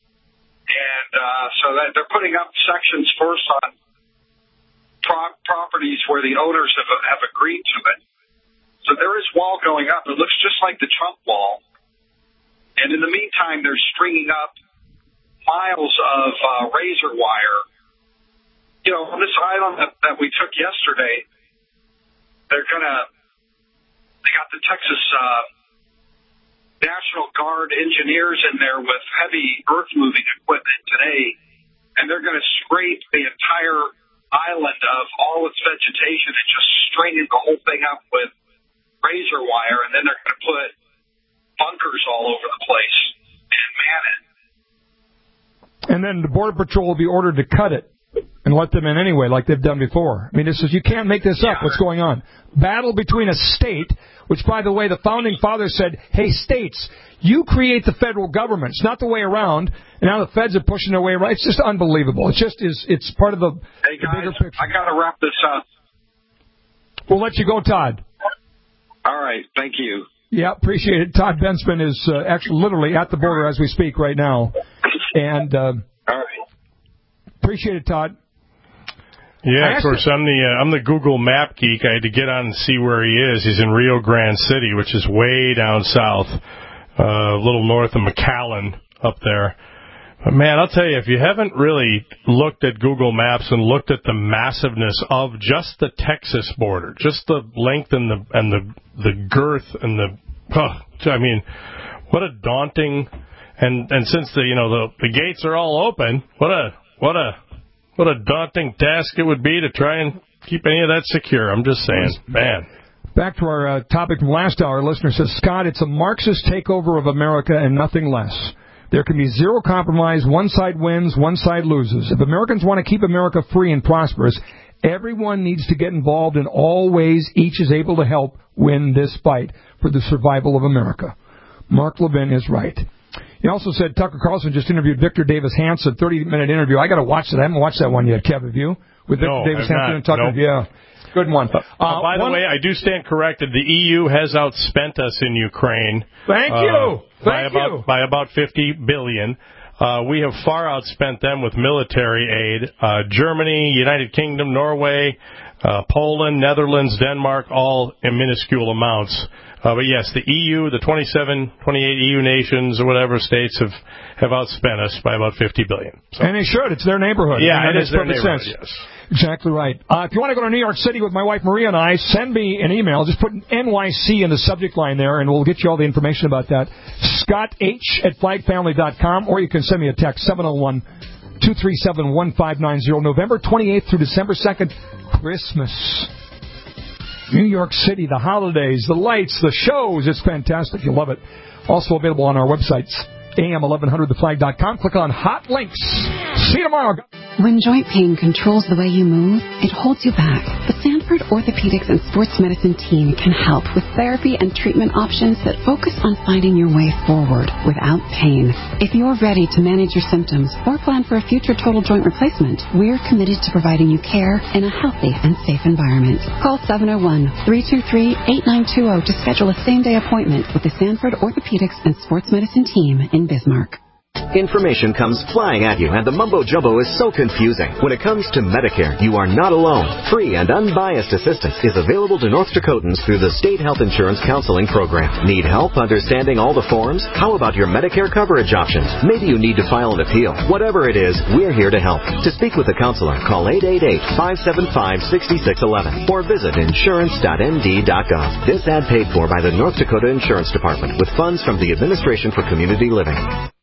And uh, so that they're putting up sections first on Pro- properties where the owners have, have agreed to it. So there is wall going up. It looks just like the Trump wall. And in the meantime, they're stringing up miles of uh, razor wire. You know, on this island that, that we took yesterday, they're going to, they got the Texas uh, National Guard engineers in there with heavy earth-moving equipment today, and they're going to scrape the entire island of all its vegetation and just stringing the whole thing up with razor wire, and then they're going to put bunkers all over the place and man it. And then the Border Patrol will be ordered to cut it and let them in anyway, like they've done before. I mean, this is, you can't make this up, what's going on. Battle between a state, which, by the way, the Founding Fathers said, hey, states, you create the federal government. It's not the way around. And now the feds are pushing their way around. It's just unbelievable. It's just is. It's part of the, hey guys, the bigger picture. I got to wrap this up. We'll let you go, Todd. All right. Thank you. Yeah, appreciate it. Todd Bensman is uh, actually literally at the border as we speak right now. And uh, all right. Appreciate it, Todd. Yeah, of course, I'm the uh, I'm the Google Map geek. I had to get on and see where he is. He's in Rio Grande City, which is way down south, uh, a little north of McAllen up there. But man, I'll tell you, if you haven't really looked at Google Maps and looked at the massiveness of just the Texas border, just the length and the and the the girth and the, oh, I mean, what a daunting, and and since the you know the the gates are all open, what a what a What a daunting task it would be to try and keep any of that secure. I'm just saying, man. Back to our uh, topic from last hour. Listener says, Scott, it's a Marxist takeover of America and nothing less. There can be zero compromise. One side wins, one side loses. If Americans want to keep America free and prosperous, everyone needs to get involved in all ways each is able to help win this fight for the survival of America. Mark Levin is right. He also said Tucker Carlson just interviewed Victor Davis Hanson, thirty-minute interview. I got to watch that. I haven't watched that one yet, Kev, have you? With Victor no, Davis I've Hanson not. and Tucker? Nope. Yeah. Good one. Uh, uh, by one, the way, I do stand corrected. The E U has outspent us in Ukraine. Thank uh, you. by about you. by about fifty billion dollars. Uh, we have far outspent them with military aid. Uh, Germany, United Kingdom, Norway, uh, Poland, Netherlands, Denmark, all in minuscule amounts. Uh, but yes, the E U, the twenty-seven, twenty-eight E U nations or whatever states have, have outspent us by about fifty billion dollars. So. And they should. It's their neighborhood. Yeah, and it is their neighborhood, sense. yes. Exactly right. Uh, if you want to go to New York City with my wife Maria and I, send me an email. Just put N Y C in the subject line there, and we'll get you all the information about that. Scott H at flag family dot com, or you can send me a text, seven oh one, two three seven, one five nine zero. November twenty-eighth through December second, Christmas. New York City, the holidays, the lights, the shows. It's fantastic. You'll love it. Also available on our websites, A M eleven hundred the flag dot com. Click on Hot Links. See you tomorrow. When joint pain controls the way you move, it holds you back. The Sanford Orthopedics and Sports Medicine team can help with therapy and treatment options that focus on finding your way forward without pain. If you're ready to manage your symptoms or plan for a future total joint replacement, we're committed to providing you care in a healthy and safe environment. Call seven oh one, three two three, eight nine two zero to schedule a same-day appointment with the Sanford Orthopedics and Sports Medicine team in Bismarck. Information comes flying at you, and the mumbo-jumbo is so confusing. When it comes to Medicare, you are not alone. Free and unbiased assistance is available to North Dakotans through the State Health Insurance Counseling Program. Need help understanding all the forms? How about your Medicare coverage options? Maybe you need to file an appeal. Whatever it is, we're here to help. To speak with a counselor, call eight eight eight, five seven five, six six one one or visit insurance dot n d dot gov. This ad paid for by the North Dakota Insurance Department with funds from the Administration for Community Living.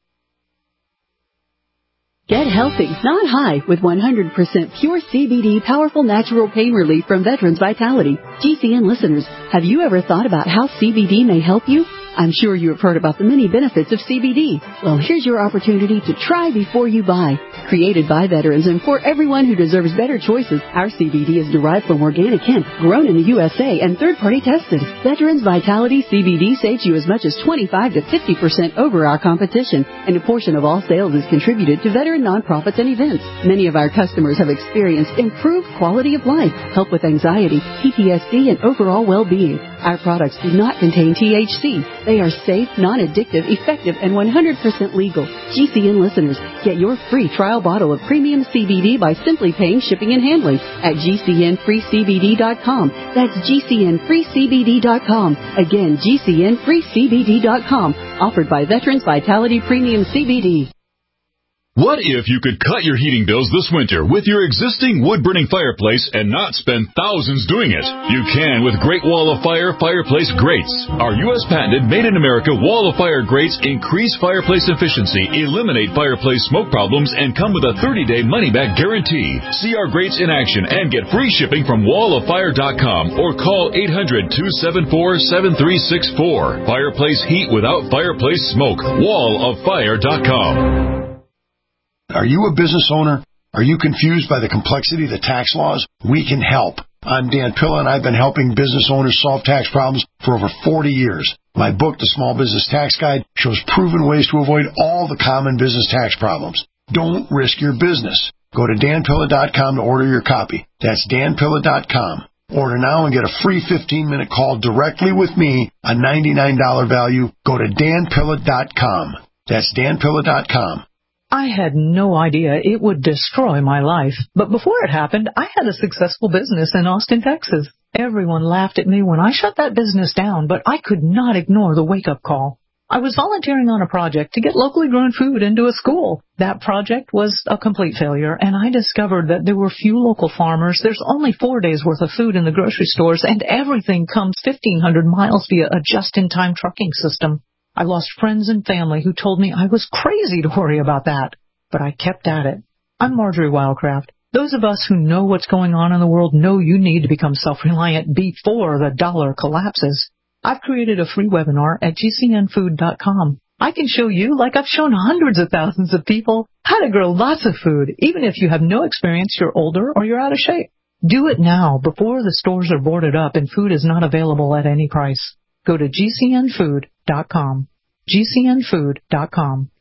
Get healthy, not high, with one hundred percent pure C B D powerful natural pain relief from Veterans Vitality. G C N listeners, have you ever thought about how C B D may help you? I'm sure you have heard about the many benefits of C B D. Well, here's your opportunity to try before you buy. Created by veterans and for everyone who deserves better choices, our C B D is derived from organic hemp, grown in the U S A and third-party tested. Veterans Vitality C B D saves you as much as twenty-five to fifty percent over our competition, and a portion of all sales is contributed to veteran nonprofits and events. Many of our customers have experienced improved quality of life, help with anxiety, P T S D, and overall well-being. Our products do not contain T H C. They are safe, non-addictive, effective, and one hundred percent legal. G C N listeners, get your free trial bottle of premium C B D by simply paying shipping and handling at G C N free C B D dot com. That's G C N free C B D dot com. Again, G C N free C B D dot com. Offered by Veterans Vitality Premium C B D. What if you could cut your heating bills this winter with your existing wood-burning fireplace and not spend thousands doing it? You can with Great Wall of Fire Fireplace Grates. Our U S patented made-in-America Wall of Fire grates increase fireplace efficiency, eliminate fireplace smoke problems, and come with a thirty-day money-back guarantee. See our grates in action and get free shipping from wall of fire dot com or call eight hundred, two seven four, seven three six four. Fireplace heat without fireplace smoke. wall of fire dot com. Are you a business owner? Are you confused by the complexity of the tax laws? We can help. I'm Dan Pilla, and I've been helping business owners solve tax problems for over forty years. My book, The Small Business Tax Guide, shows proven ways to avoid all the common business tax problems. Don't risk your business. Go to dan pilla dot com to order your copy. That's dan pilla dot com. Order now and get a free fifteen-minute call directly with me, a ninety-nine dollars value. Go to dan pilla dot com. That's dan pilla dot com. I had no idea it would destroy my life. But before it happened, I had a successful business in Austin, Texas. Everyone laughed at me when I shut that business down, but I could not ignore the wake-up call. I was volunteering on a project to get locally grown food into a school. That project was a complete failure, and I discovered that there were few local farmers. There's only four days' worth of food in the grocery stores, and everything comes fifteen hundred miles via a just-in-time trucking system. I lost friends and family who told me I was crazy to worry about that, but I kept at it. I'm Marjorie Wildcraft. Those of us who know what's going on in the world know you need to become self-reliant before the dollar collapses. I've created a free webinar at G C N food dot com. I can show you, like I've shown hundreds of thousands of people, how to grow lots of food, even if you have no experience, you're older, or you're out of shape. Do it now, before the stores are boarded up and food is not available at any price. Go to G C N food dot com. G C N food dot com.